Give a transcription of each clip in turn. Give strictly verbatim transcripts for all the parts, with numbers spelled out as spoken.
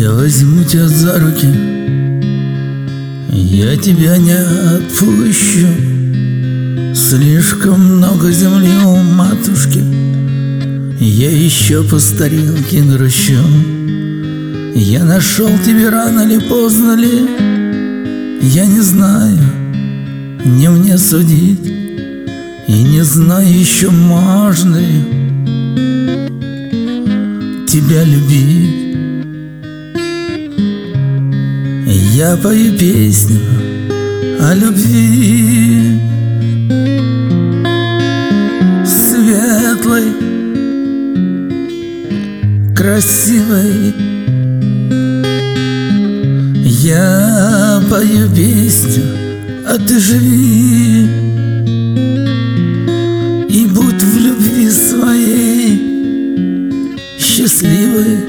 Я возьму тебя за руки, я тебя не отпущу. Слишком много земли у матушки, я еще по старинке грущу. Я нашел тебя рано ли, поздно ли, я не знаю, не мне судить. И не знаю еще, можно ли тебя любить. Я пою песню о любви, светлой, красивой. Я пою песню, а ты живи и будь в любви своей счастливой.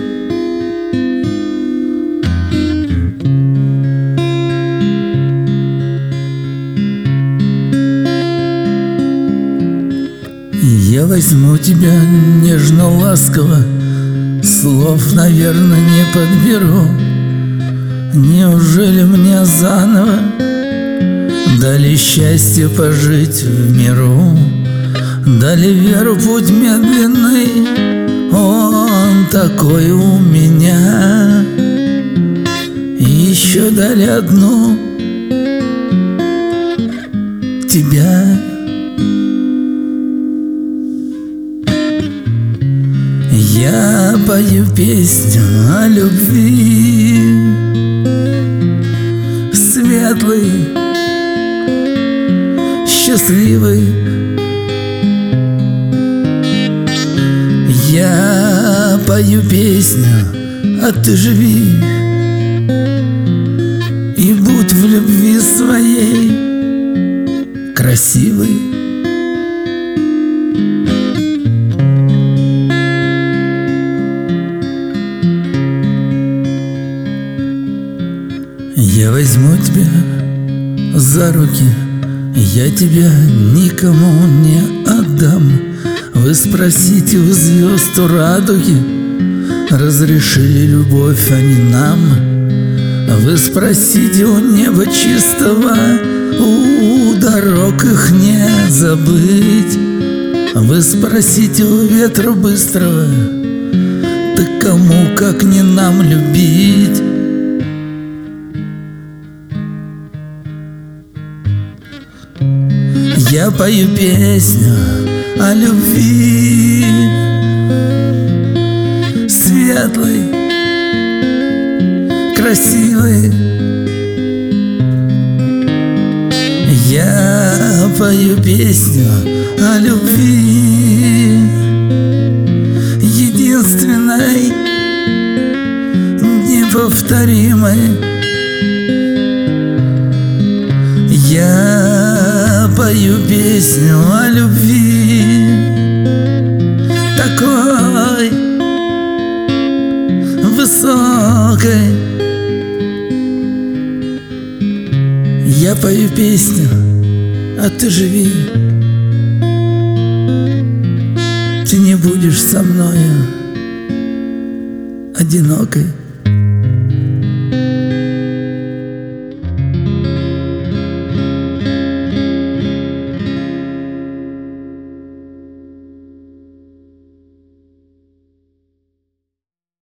Я возьму тебя нежно-ласково, слов, наверное, не подберу. Неужели мне заново дали счастье пожить в миру? Дали веру путь медленный, он такой у меня. И еще дали одну тебя. Я пою песню о любви, светлый, счастливый. Я пою песню, а ты живи и будь в любви своей красивой. Я возьму тебя за руки, я тебя никому не отдам. Вы спросите у звезд, у радуги, разрешили любовь они нам. Вы спросите у неба чистого, у дорог их не забыть. Вы спросите у ветра быстрого, так кому, как не нам, любить? Я пою песню о любви, светлой, красивой. Я пою песню о любви, единственной, неповторимой. Я пою песню о любви, такой высокой. Я пою песню, а ты живи. Ты не будешь со мною одинокой.